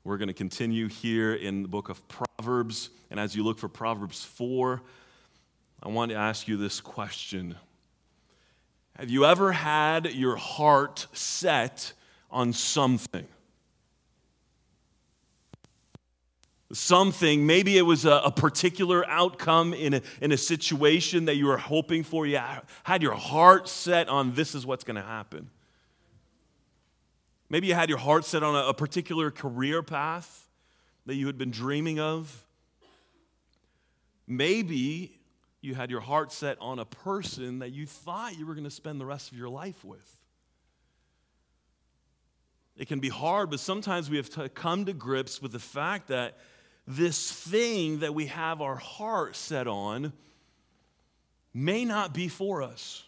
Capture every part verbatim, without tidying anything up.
We're going to continue here in the book of Proverbs. And as you look for Proverbs four, I want to ask you this question. Have you ever had your heart set on something? Something, maybe it was a, a particular outcome in a, in a situation that you were hoping for. You had your heart set on this is what's going to happen. Maybe you had your heart set on a, a particular career path that you had been dreaming of. Maybe you had your heart set on a person that you thought you were going to spend the rest of your life with. It can be hard, but sometimes we have to come to grips with the fact that this thing that we have our heart set on may not be for us.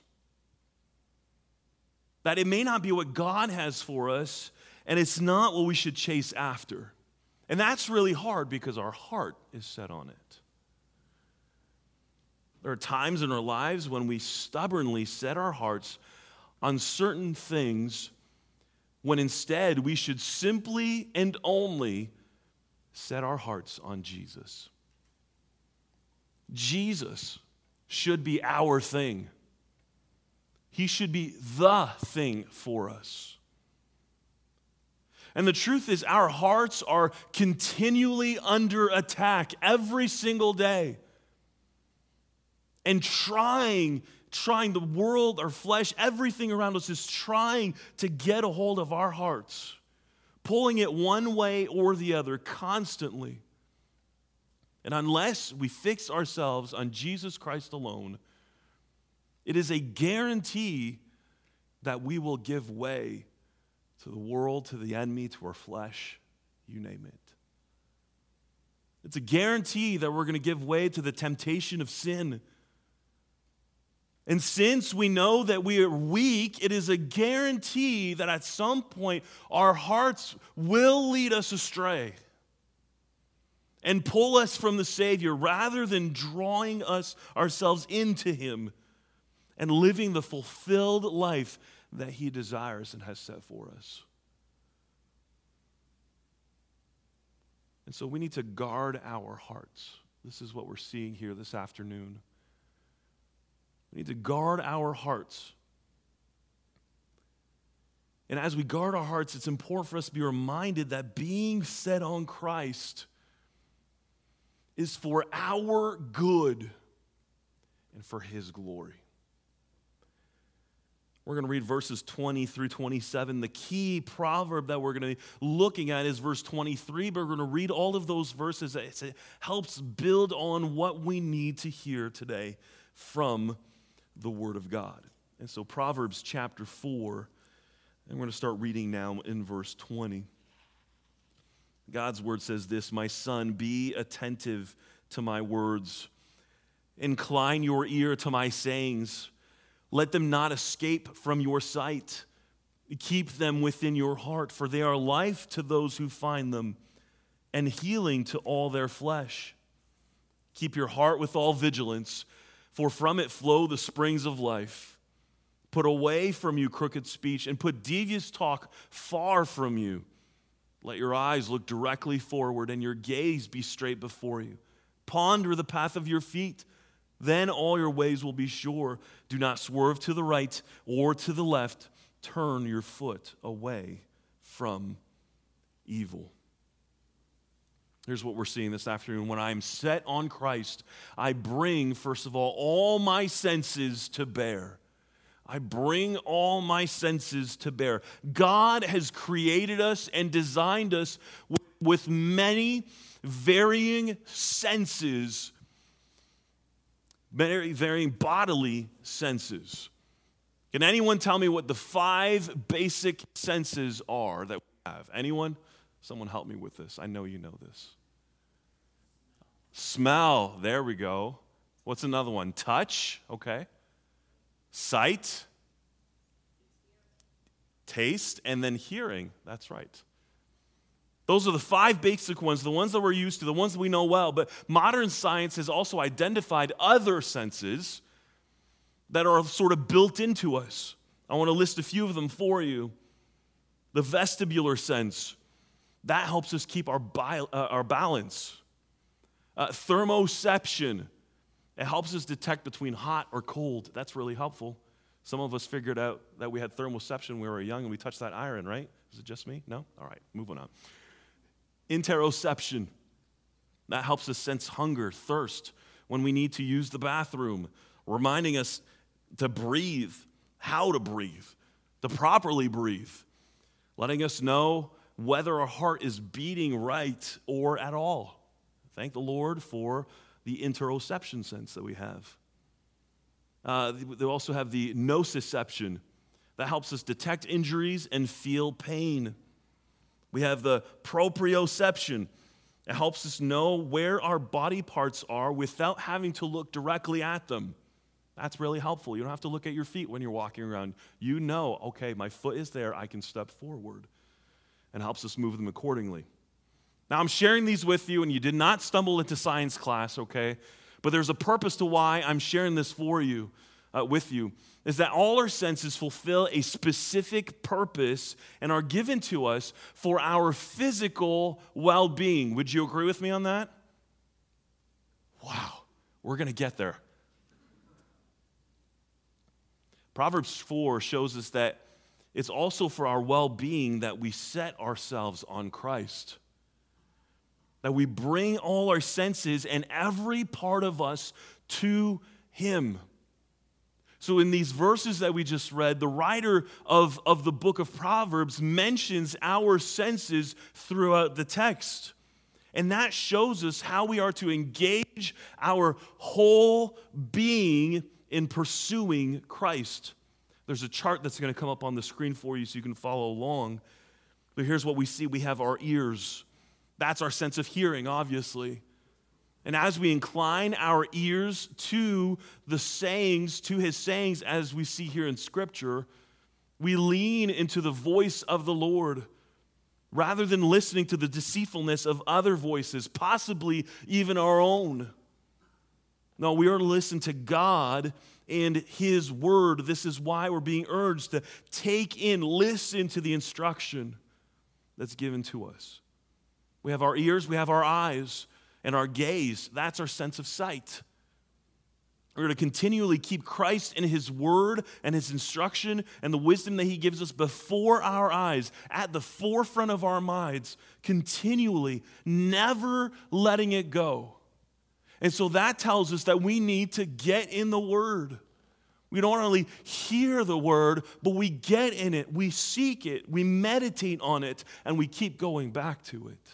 That it may not be what God has for us, and it's not what we should chase after. And that's really hard because our heart is set on it. There are times in our lives when we stubbornly set our hearts on certain things when instead we should simply and only set our hearts on Jesus. Jesus should be our thing. He should be the thing for us. And the truth is, our hearts are continually under attack every single day. And trying, trying the world, our flesh, everything around us is trying to get a hold of our hearts, pulling it one way or the other constantly. And unless we fix ourselves on Jesus Christ alone, it is a guarantee that we will give way to the world, to the enemy, to our flesh, you name it. It's a guarantee that we're going to give way to the temptation of sin. And since we know that we are weak, it is a guarantee that at some point our hearts will lead us astray and pull us from the Savior rather than drawing us ourselves into Him and living the fulfilled life that He desires and has set for us. And so we need to guard our hearts. This is what we're seeing here this afternoon. We need to guard our hearts. And as we guard our hearts, it's important for us to be reminded that being set on Christ is for our good and for His glory. We're going to read verses twenty through twenty-seven. The key proverb that we're going to be looking at is verse twenty-three, but we're going to read all of those verses. It helps build on what we need to hear today from the Word of God. And so Proverbs chapter four, and we're going to start reading now in verse twenty. God's Word says this, "My son, be attentive to my words. Incline your ear to my sayings. Let them not escape from your sight. Keep them within your heart, for they are life to those who find them, and healing to all their flesh. Keep your heart with all vigilance, for from it flow the springs of life. Put away from you crooked speech, and put devious talk far from you. Let your eyes look directly forward, and your gaze be straight before you. Ponder the path of your feet. Then all your ways will be sure. Do not swerve to the right or to the left. Turn your foot away from evil." Here's what we're seeing this afternoon. When I'm set on Christ, I bring, first of all, all my senses to bear. I bring all my senses to bear. God has created us and designed us with, with many varying senses, very varying bodily senses. Can anyone tell me what the five basic senses are that we have? Anyone? Someone help me with this. I know you know this. Smell. There we go. What's another one? Touch. Okay. Sight. Taste. And then hearing. That's right. Those are the five basic ones, the ones that we're used to, the ones that we know well. But modern science has also identified other senses that are sort of built into us. I want to list a few of them for you. The vestibular sense. That helps us keep our, bi- uh, our balance. Uh, thermoception. It helps us detect between hot or cold. That's really helpful. Some of us figured out that we had thermoception when we were young and we touched that iron, right? Is it just me? No? All right, moving on. Interoception. That helps us sense hunger, thirst, when we need to use the bathroom, reminding us to breathe, how to breathe, to properly breathe, letting us know whether our heart is beating right or at all. Thank the Lord for the interoception sense that we have. Uh, they also have the nociception that helps us detect injuries and feel pain. We have the proprioception. It helps us know where our body parts are without having to look directly at them. That's really helpful. You don't have to look at your feet when you're walking around. You know, okay, my foot is there, I can step forward. And helps us move them accordingly. Now, I'm sharing these with you, and you did not stumble into science class, okay? But there's a purpose to why I'm sharing this for you, uh, with you, is that all our senses fulfill a specific purpose and are given to us for our physical well-being. Would you agree with me on that? Wow, we're going to get there. Proverbs four shows us that it's also for our well-being that we set ourselves on Christ. That we bring all our senses and every part of us to Him. So in these verses that we just read, the writer of, of the book of Proverbs mentions our senses throughout the text. And that shows us how we are to engage our whole being in pursuing Christ. There's a chart that's going to come up on the screen for you so you can follow along. But here's what we see. We have our ears. That's our sense of hearing, obviously. And as we incline our ears to the sayings, to His sayings, as we see here in Scripture, we lean into the voice of the Lord rather than listening to the deceitfulness of other voices, possibly even our own. No, we are to listen to God and His word. This is why we're being urged to take in, listen to the instruction that's given to us. We have our ears, we have our eyes, and our gaze. That's our sense of sight. We're going to continually keep Christ and His word and His instruction and the wisdom that He gives us before our eyes, at the forefront of our minds, continually, never letting it go. And so that tells us that we need to get in the Word. We don't only hear the Word, but we get in it, we seek it, we meditate on it, and we keep going back to it.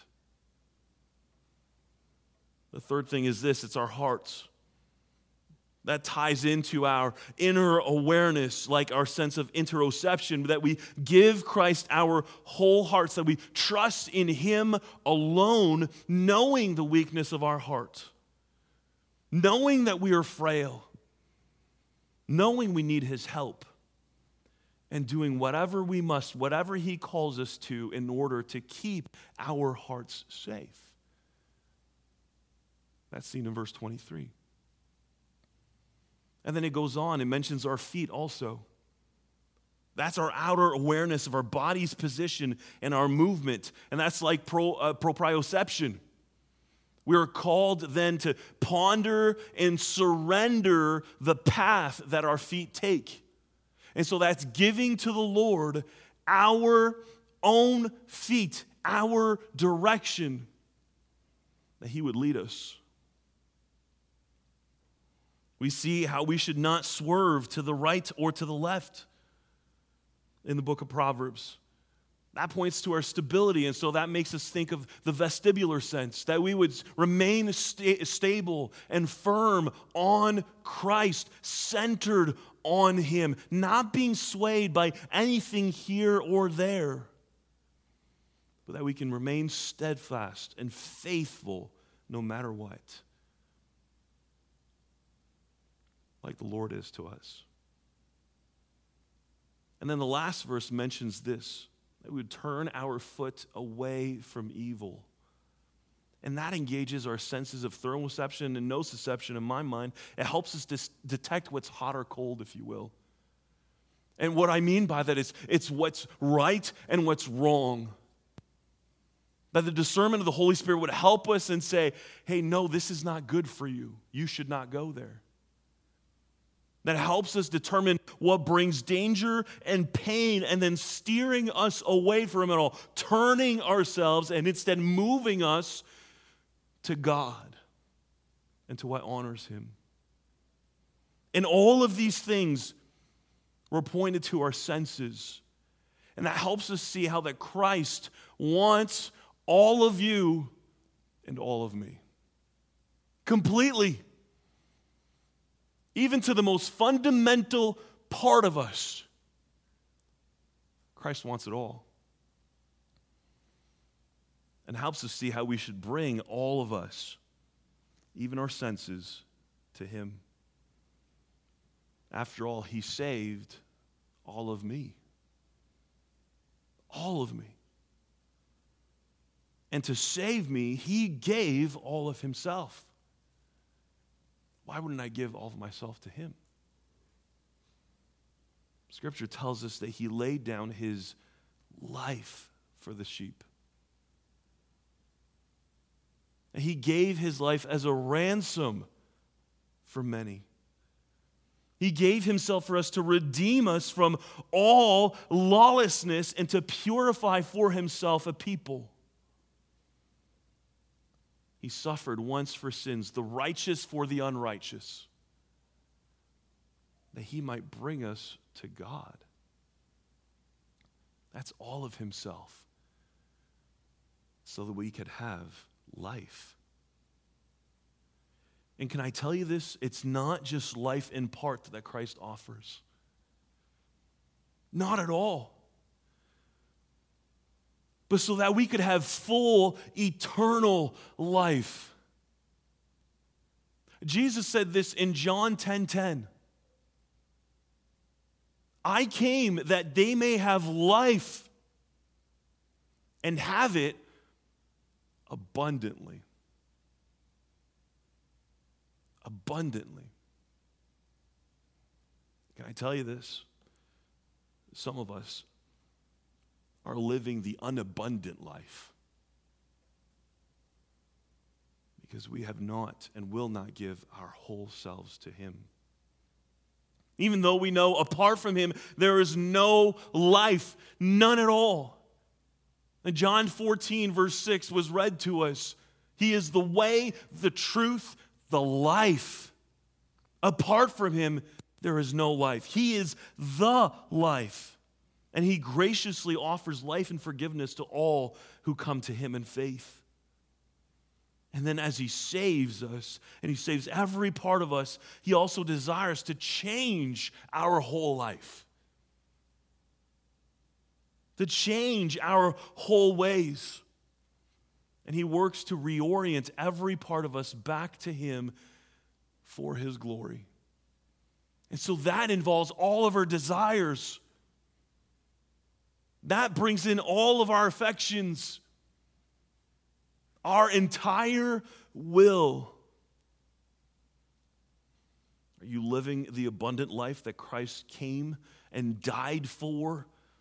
The third thing is this, it's our hearts. That ties into our inner awareness, like our sense of interoception, that we give Christ our whole hearts, that we trust in Him alone, knowing the weakness of our heart. Knowing that we are frail, knowing we need His help, and doing whatever we must, whatever He calls us to in order to keep our hearts safe. That's seen in verse twenty-three. And then it goes on, it mentions our feet also. That's our outer awareness of our body's position and our movement, and that's like pro, uh, proprioception. We are called then to ponder and surrender the path that our feet take. And so that's giving to the Lord our own feet, our direction, that He would lead us. We see how we should not swerve to the right or to the left in the book of Proverbs. That points to our stability, and so that makes us think of the vestibular sense, that we would remain st- stable and firm on Christ, centered on Him, not being swayed by anything here or there, but that we can remain steadfast and faithful no matter what, like the Lord is to us. And then the last verse mentions this, that we would turn our foot away from evil. And that engages our senses of thermoception and nociception in my mind. It helps us dis- detect what's hot or cold, if you will. And what I mean by that is it's what's right and what's wrong. That the discernment of the Holy Spirit would help us and say, hey, no, this is not good for you. You should not go there. That helps us determine what brings danger and pain and then steering us away from it all, turning ourselves and instead moving us to God and to what honors Him. And all of these things were pointed to our senses. And that helps us see how that Christ wants all of you and all of me. Completely. Even to the most fundamental part of us. Christ wants it all. And helps us see how we should bring all of us, even our senses, to Him. After all, He saved all of me. All of me. And to save me, He gave all of Himself. Why wouldn't I give all of myself to Him? Scripture tells us that He laid down His life for the sheep. And He gave His life as a ransom for many. He gave Himself for us to redeem us from all lawlessness and to purify for Himself a people. He suffered once for sins, the righteous for the unrighteous, that He might bring us to God. That's all of Himself, so that we could have life. And can I tell you this? It's not just life in part that Christ offers. Not at all. But so that we could have full, eternal life. Jesus said this in John ten ten. I came that they may have life and have it abundantly. Abundantly. Can I tell you this? Some of us are living the unabundant life because we have not and will not give our whole selves to Him. Even though we know apart from Him there is no life, none at all. And John fourteen verse six was read to us. He is the way, the truth, the life. Apart from Him there is no life. He is the life. And He graciously offers life and forgiveness to all who come to Him in faith. And then as He saves us, and He saves every part of us, He also desires to change our whole life. To change our whole ways. And He works to reorient every part of us back to Him for His glory. And so that involves all of our desires. That brings in all of our affections, our entire will. Are you living the abundant life that Christ came and died for?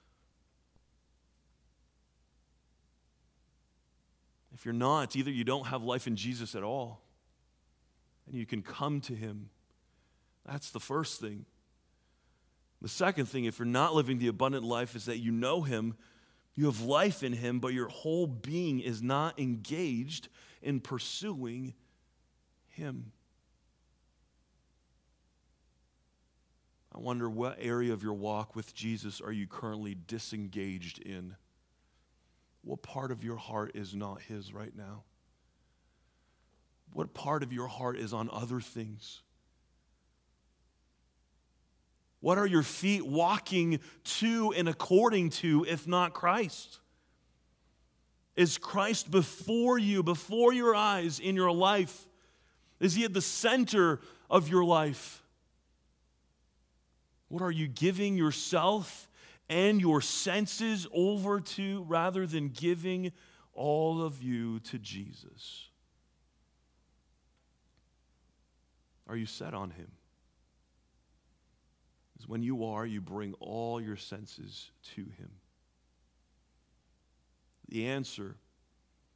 If you're not, either you don't have life in Jesus at all, and you can come to Him. That's the first thing. The second thing, if you're not living the abundant life, is that you know Him, you have life in Him, but your whole being is not engaged in pursuing Him. I wonder, what area of your walk with Jesus are you currently disengaged in? What part of your heart is not His right now? What part of your heart is on other things? What are your feet walking to and according to, if not Christ? Is Christ before you, before your eyes, in your life? Is He at the center of your life? What are you giving yourself and your senses over to rather than giving all of you to Jesus? Are you set on Him? Because when you are, you bring all your senses to Him. The answer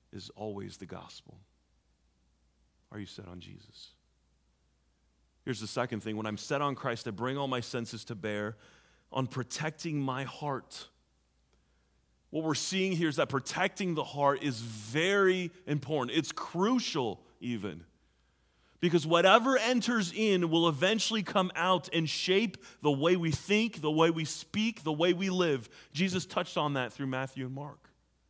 is always the gospel. Are you set on Jesus? Here's the second thing. When I'm set on Christ, I bring all my senses to bear on protecting my heart. What we're seeing here is that protecting the heart is very important. It's crucial even. Because whatever enters in will eventually come out and shape the way we think, the way we speak, the way we live. Jesus touched on that through Matthew and Mark.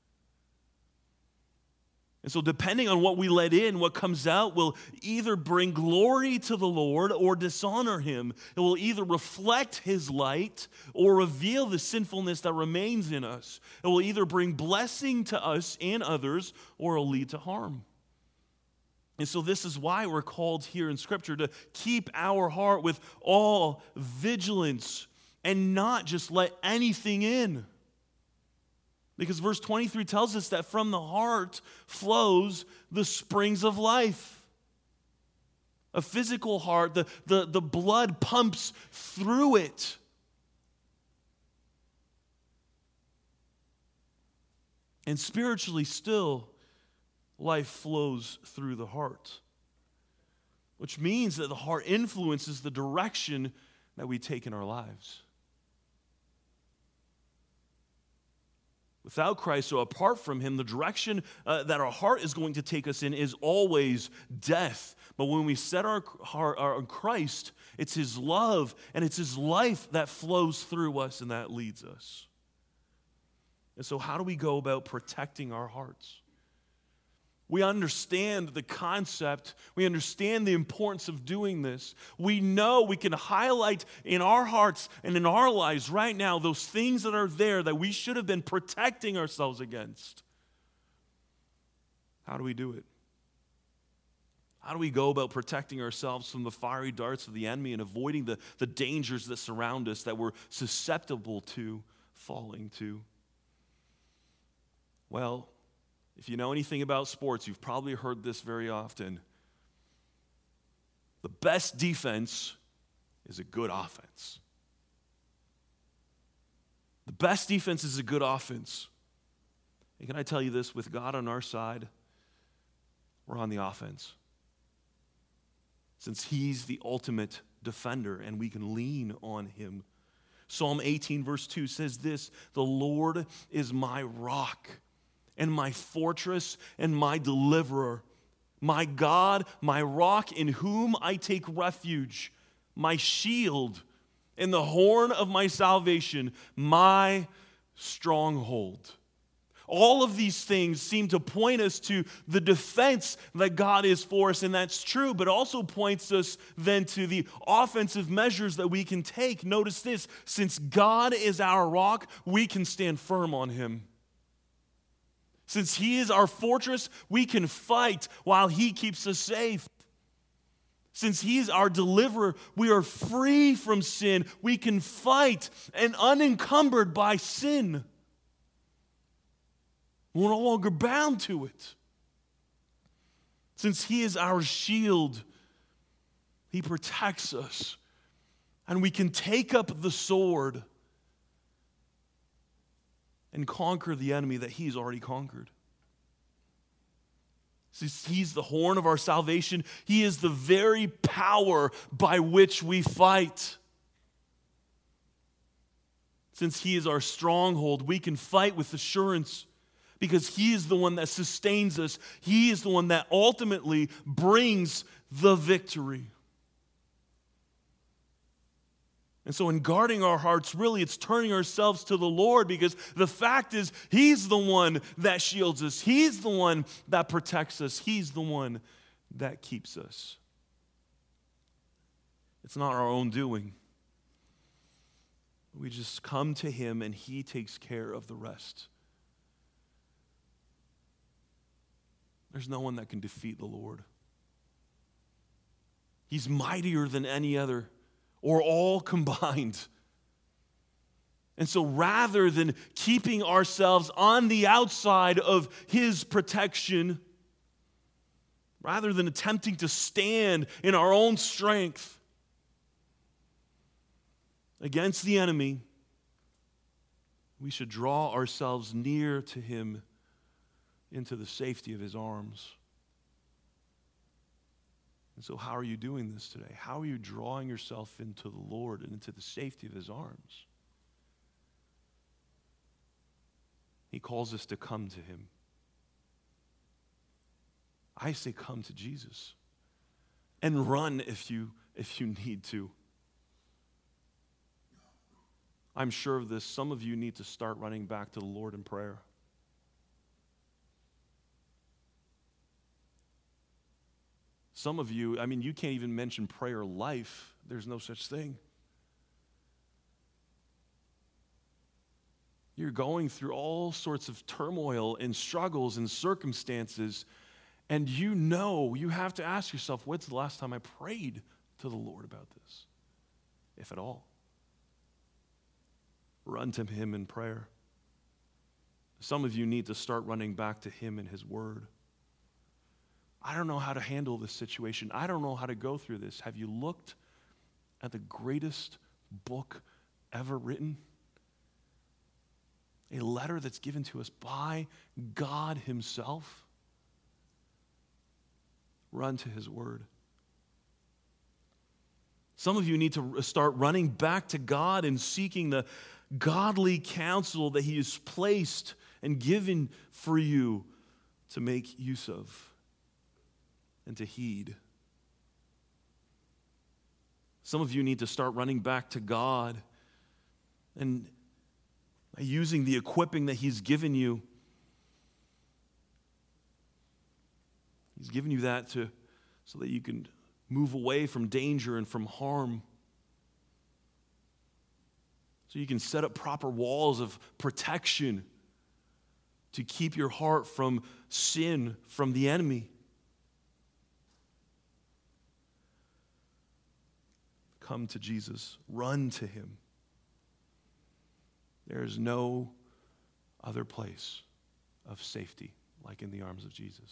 And so depending on what we let in, what comes out will either bring glory to the Lord or dishonor him. It will either reflect his light or reveal the sinfulness that remains in us. It will either bring blessing to us and others or it will lead to harm. And so this is why we're called here in Scripture to keep our heart with all vigilance and not just let anything in. Because verse twenty-three tells us that from the heart flows the springs of life. A physical heart, the, the, the blood pumps through it. And spiritually still, life flows through the heart. Which means that the heart influences the direction that we take in our lives. Without Christ, so apart from him, the direction uh, that our heart is going to take us in is always death. But when we set our heart on Christ, it's his love and it's his life that flows through us and that leads us. And so how do we go about protecting our hearts? We understand the concept. We understand the importance of doing this. We know we can highlight in our hearts and in our lives right now those things that are there that we should have been protecting ourselves against. How do we do it? How do we go about protecting ourselves from the fiery darts of the enemy and avoiding the, the dangers that surround us that we're susceptible to falling to? Well, if you know anything about sports, you've probably heard this very often. The best defense is a good offense. The best defense is a good offense. And can I tell you this? With God on our side, we're on the offense. Since he's the ultimate defender and we can lean on him. Psalm eighteen verse two says this, "The Lord is my rock and my fortress and my deliverer, my God, my rock in whom I take refuge, my shield and the horn of my salvation, my stronghold." All of these things seem to point us to the defense that God is for us, and that's true, but also points us then to the offensive measures that we can take. Notice this, since God is our rock, we can stand firm on him. Since he is our fortress, we can fight while he keeps us safe. Since he is our deliverer, we are free from sin. We can fight and unencumbered by sin. We're no longer bound to it. Since he is our shield, he protects us. And we can take up the sword and conquer the enemy that he's already conquered. Since he's the horn of our salvation, he is the very power by which we fight. Since he is our stronghold, we can fight with assurance because he is the one that sustains us. He is the one that ultimately brings the victory. And so in guarding our hearts, really it's turning ourselves to the Lord, because the fact is he's the one that shields us. He's the one that protects us. He's the one that keeps us. It's not our own doing. We just come to him and he takes care of the rest. There's no one that can defeat the Lord. He's mightier than any other, or all combined. And so rather than keeping ourselves on the outside of his protection, rather than attempting to stand in our own strength against the enemy, we should draw ourselves near to him into the safety of his arms. And so how are you doing this today? How are you drawing yourself into the Lord and into the safety of his arms? He calls us to come to him. I say come to Jesus. And run if you if you need to. I'm sure of this. Some of you need to start running back to the Lord in prayer. Some of you, I mean, you can't even mention prayer life. There's no such thing. You're going through all sorts of turmoil and struggles and circumstances, and you know you have to ask yourself, when's the last time I prayed to the Lord about this, if at all? Run to him in prayer. Some of you need to start running back to him in his word. I don't know how to handle this situation. I don't know how to go through this. Have you looked at the greatest book ever written? A letter that's given to us by God himself. Run to his word. Some of you need to start running back to God and seeking the godly counsel that he has placed and given for you to make use of and to heed. Some of you need to start running back to God and using the equipping that he's given you. He's given you that to so that you can move away from danger and from harm. So you can set up proper walls of protection to keep your heart from sin, from the enemy. Come to Jesus. Run to him. There is no other place of safety like in the arms of Jesus.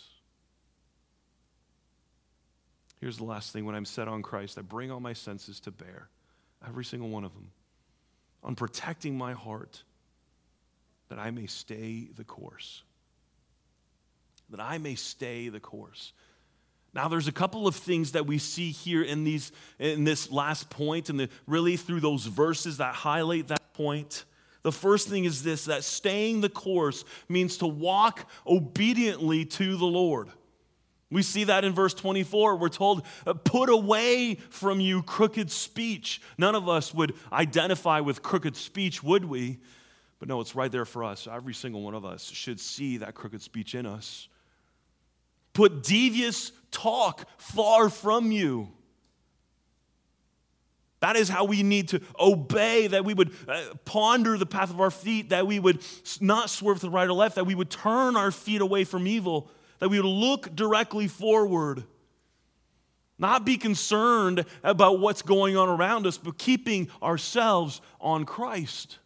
Here's the last thing. When I'm set on Christ, I bring all my senses to bear, every single one of them, on protecting my heart, that I may stay the course. That I may stay the course. Now, there's a couple of things that we see here in these in this last point, and the, really through those verses that highlight that point. The first thing is this, that staying the course means to walk obediently to the Lord. We see that in verse twenty-four. We're told, put away from you crooked speech. None of us would identify with crooked speech, would we? But no, it's right there for us. Every single one of us should see that crooked speech in us. Put devious talk far from you. That is how we need to obey, that we would uh, ponder the path of our feet, that we would not swerve to the right or left, that we would turn our feet away from evil, that we would look directly forward. Not be concerned about what's going on around us, but keeping ourselves on Christ.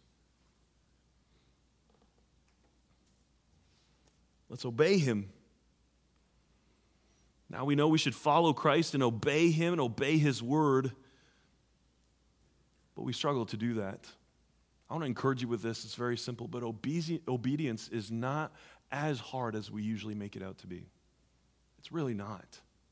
Let's obey him. Now we know we should follow Christ and obey him and obey his word. But we struggle to do that. I want to encourage you with this. It's very simple, but obe- obedience is not as hard as we usually make it out to be. It's really not.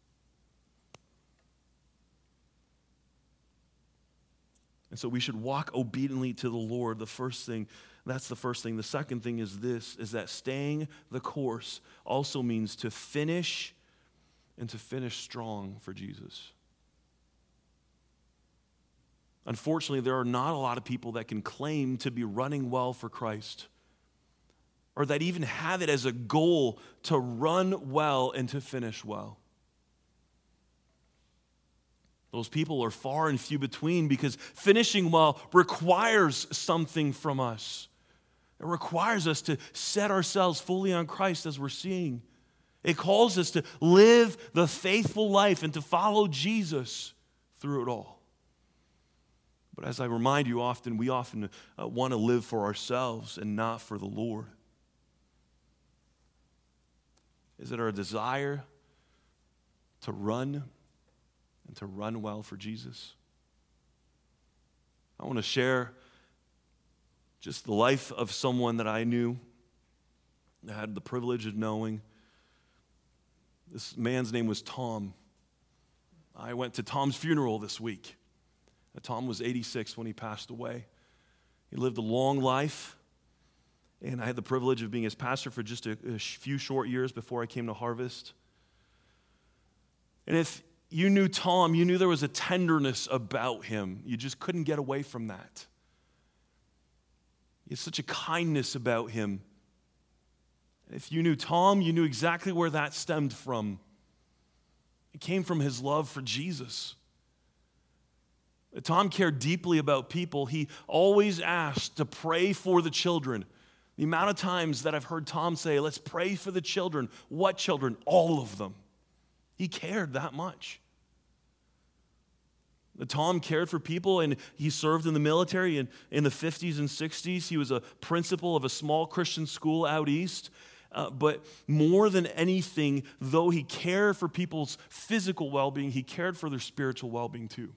And so we should walk obediently to the Lord. The first thing, that's the first thing. The second thing is this, is that staying the course also means to finish and to finish strong for Jesus. Unfortunately, there are not a lot of people that can claim to be running well for Christ, or that even have it as a goal to run well and to finish well. Those people are far and few between, because finishing well requires something from us. It requires us to set ourselves fully on Christ, as we're seeing. It calls us to live the faithful life and to follow Jesus through it all. But as I remind you often, we often uh, want to live for ourselves and not for the Lord. Is it our desire to run and to run well for Jesus? I want to share just the life of someone that I knew I had the privilege of knowing. This man's name was Tom. I went to Tom's funeral this week. Tom was eighty-six when he passed away. He lived a long life, and I had the privilege of being his pastor for just a, a few short years before I came to Harvest. And if you knew Tom, you knew there was a tenderness about him. You just couldn't get away from that. He had such a kindness about him. If you knew Tom, you knew exactly where that stemmed from. It came from his love for Jesus. Tom cared deeply about people. He always asked to pray for the children. The amount of times that I've heard Tom say, let's pray for the children. What children? All of them. He cared that much. Tom cared for people, and he served in the military in, in the fifties and sixties. He was a principal of a small Christian school out east. Uh, but more than anything, though he cared for people's physical well-being, he cared for their spiritual well-being too.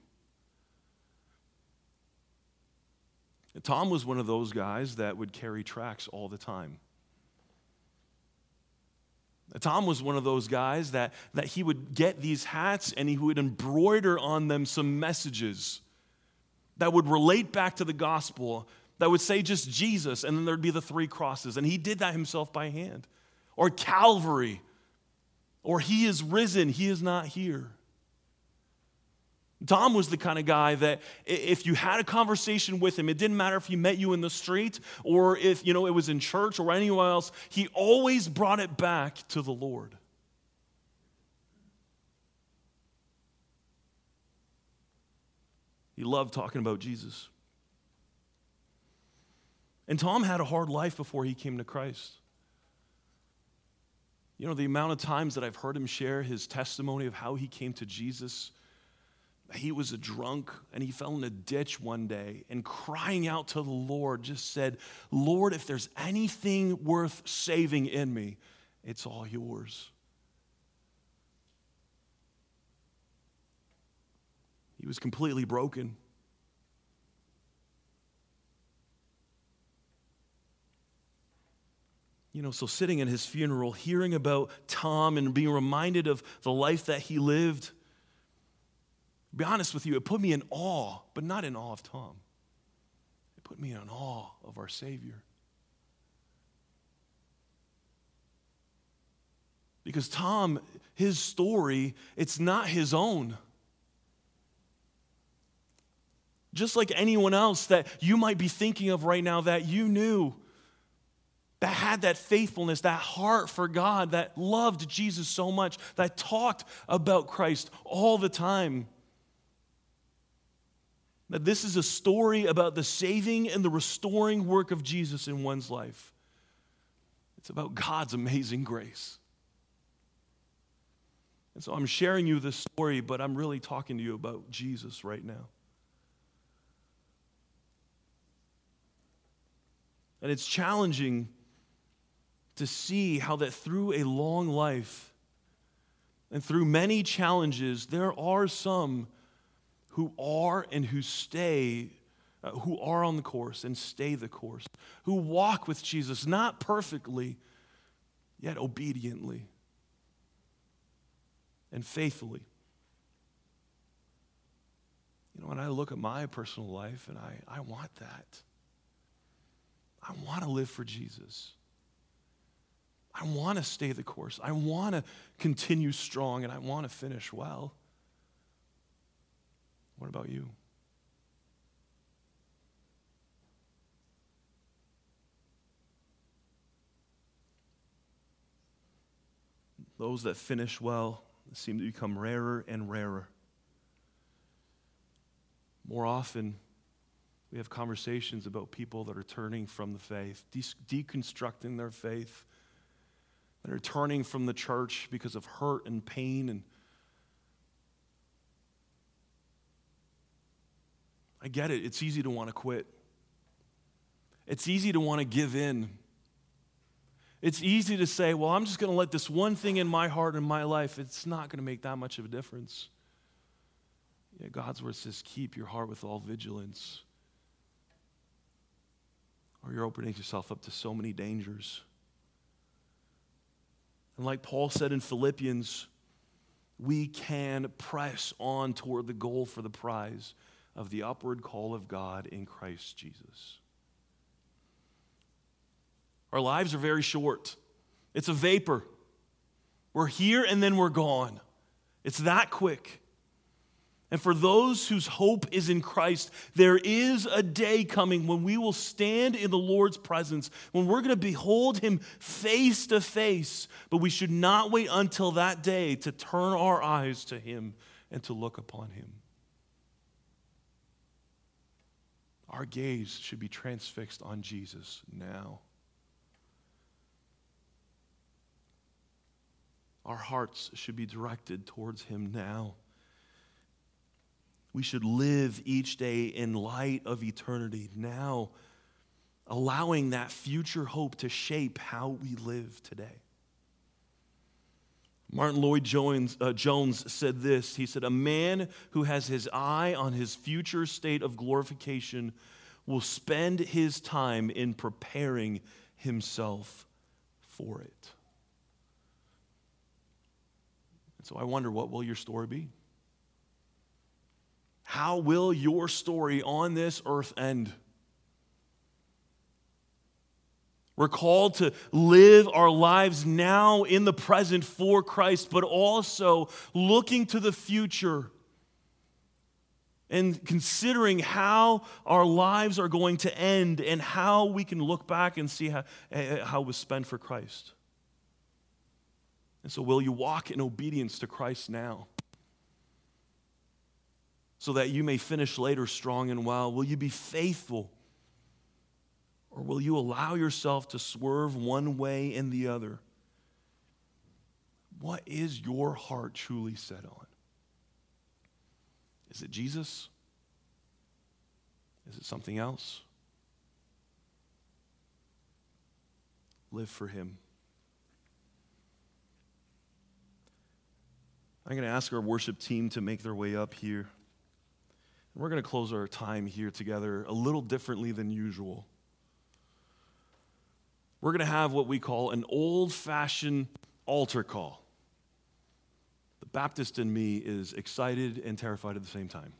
And Tom was one of those guys that would carry tracts all the time. Tom was one of those guys that, that he would get these hats and he would embroider on them some messages that would relate back to the gospel, that would say just Jesus, and then there'd be the three crosses. And he did that himself by hand. Or Calvary. Or he is risen, he is not here. Tom was the kind of guy that if you had a conversation with him, it didn't matter if he met you in the street or if, you know, it was in church or anywhere else, he always brought it back to the Lord. He loved talking about Jesus. And Tom had a hard life before he came to Christ. You know, the amount of times that I've heard him share his testimony of how he came to Jesus. He was a drunk, and he fell in a ditch one day, and crying out to the Lord just said, Lord, if there's anything worth saving in me, it's all yours. He was completely broken. You know, so sitting in his funeral, hearing about Tom and being reminded of the life that he lived, to be honest with you, it put me in awe, but not in awe of Tom. It put me in awe of our Savior. Because Tom, his story, it's not his own. Just like anyone else that you might be thinking of right now that you knew, that had that faithfulness, that heart for God, that loved Jesus so much, that talked about Christ all the time. That this is a story about the saving and the restoring work of Jesus in one's life. It's about God's amazing grace. And so I'm sharing you this story, but I'm really talking to you about Jesus right now. And it's challenging to see how that through a long life and through many challenges, there are some who are and who stay, uh, who are on the course and stay the course, who walk with Jesus, not perfectly, yet obediently and faithfully. You know, when I look at my personal life, and I, I want that. I want to live for Jesus. I want to stay the course. I want to continue strong, and I want to finish well. What about you? Those that finish well seem to become rarer and rarer. More often, we have conversations about people that are turning from the faith, de- deconstructing their faith, that are turning from the church because of hurt and pain. And I get it. It's easy to want to quit. It's easy to want to give in. It's easy to say, well, I'm just going to let this one thing in my heart and my life, it's not going to make that much of a difference. Yeah, God's word says, keep your heart with all vigilance, or you're opening yourself up to so many dangers. And like Paul said in Philippians, we can press on toward the goal for the prize of the upward call of God in Christ Jesus. Our lives are very short. It's a vapor. We're here and then we're gone. It's that quick. And for those whose hope is in Christ, there is a day coming when we will stand in the Lord's presence, when we're going to behold him face to face. But we should not wait until that day to turn our eyes to him and to look upon him. Our gaze should be transfixed on Jesus now. Our hearts should be directed towards him now. We should live each day in light of eternity now, allowing that future hope to shape how we live today. Martin Lloyd-Jones uh, Jones said this. He said, "A man who has his eye on his future state of glorification will spend his time in preparing himself for it." And so I wonder, what will your story be? How will your story on this earth end? We're called to live our lives now in the present for Christ, but also looking to the future and considering how our lives are going to end and how we can look back and see how, how it was spent for Christ. And so will you walk in obedience to Christ now, so that you may finish later strong and well? Will you be faithful? Or will you allow yourself to swerve one way and the other? What is your heart truly set on? Is it Jesus? Is it something else? Live for him. I'm going to ask our worship team to make their way up here. We're going to close our time here together a little differently than usual. We're going to have what we call an old-fashioned altar call. The Baptist in me is excited and terrified at the same time.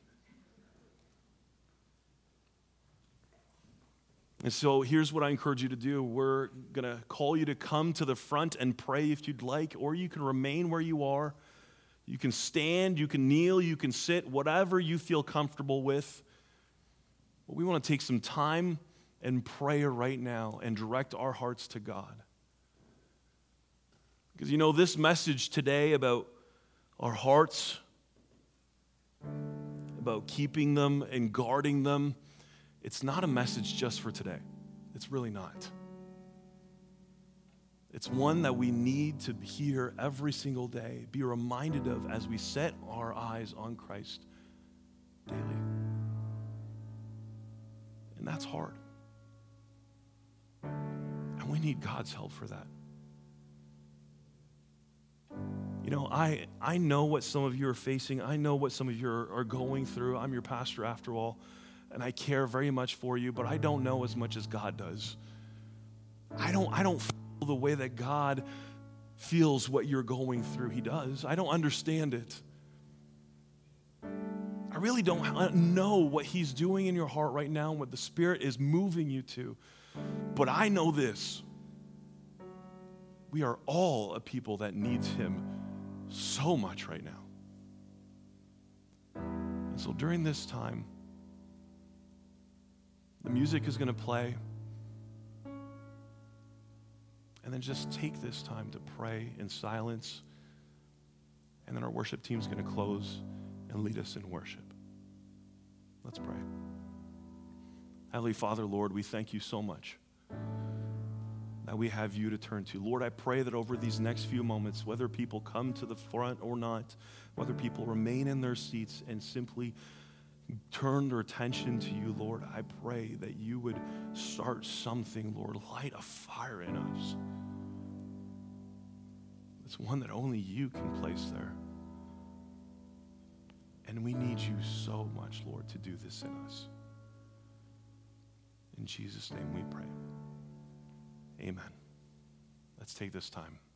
And so here's what I encourage you to do. We're going to call you to come to the front and pray if you'd like, or you can remain where you are. You can stand, you can kneel, you can sit, whatever you feel comfortable with. But we want to take some time and prayer right now and direct our hearts to God. Because you know, this message today about our hearts, about keeping them and guarding them, it's not a message just for today. It's really not. It's one that we need to hear every single day, be reminded of as we set our eyes on Christ daily. And that's hard. And we need God's help for that. You know, I, I know what some of you are facing. I know what some of you are, are going through. I'm your pastor after all, and I care very much for you, but I don't know as much as God does. I don't, I don't feel the way that God feels what you're going through. He does. I don't understand it. I really don't know what he's doing in your heart right now and what the Spirit is moving you to. But I know this. We are all a people that needs him so much right now. And so during this time, the music is going to play. And then just take this time to pray in silence. And then our worship team is going to close and lead us in worship. Let's pray. Heavenly Father, Lord, we thank you so much that we have you to turn to. Lord, I pray that over these next few moments, whether people come to the front or not, whether people remain in their seats and simply turn their attention to you, Lord, I pray that you would start something, Lord, light a fire in us. It's one that only you can place there. And we need you so much, Lord, to do this in us. In Jesus' name we pray. Amen. Let's take this time.